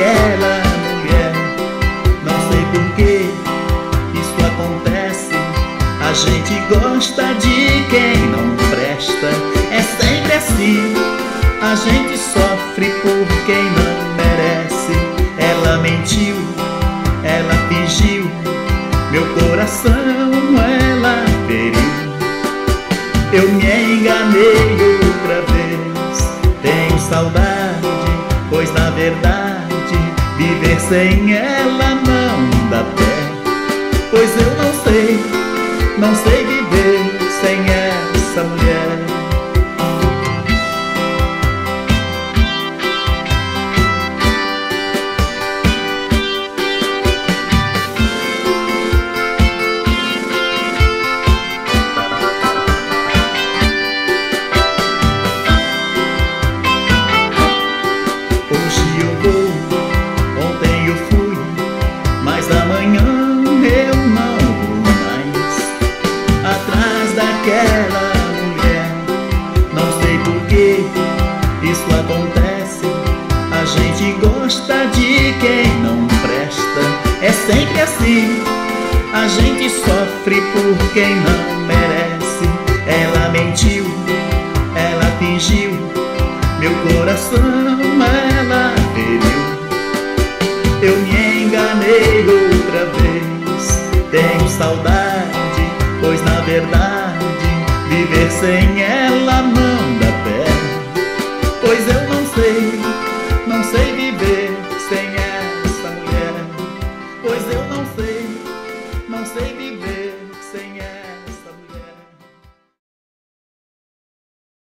daquela mulher. Não sei por que isso acontece. A gente gosta de quem não presta. É sempre assim. A gente sofre por quem não merece. Ela mentiu, ela fingiu, meu coração ela feriu. Eu me enganei outra vez. Tenho saudade, pois na verdade viver sem ela não dá pé. Pois eu não sei viver sem essa mulher. Hoje eu vou, ontem eu fui, mas amanhã eu não vou mais atrás daquela mulher. Não sei por que isso acontece. A gente gosta de quem não presta. É sempre assim. A gente sofre por quem não merece. Ela mentiu, ela fingiu, meu coração ela feriu. Eu me enganei outra vez. Tenho saudade, pois na verdade viver sem ela não dá pé. Pois eu não sei viver sem essa mulher. Pois eu não sei viver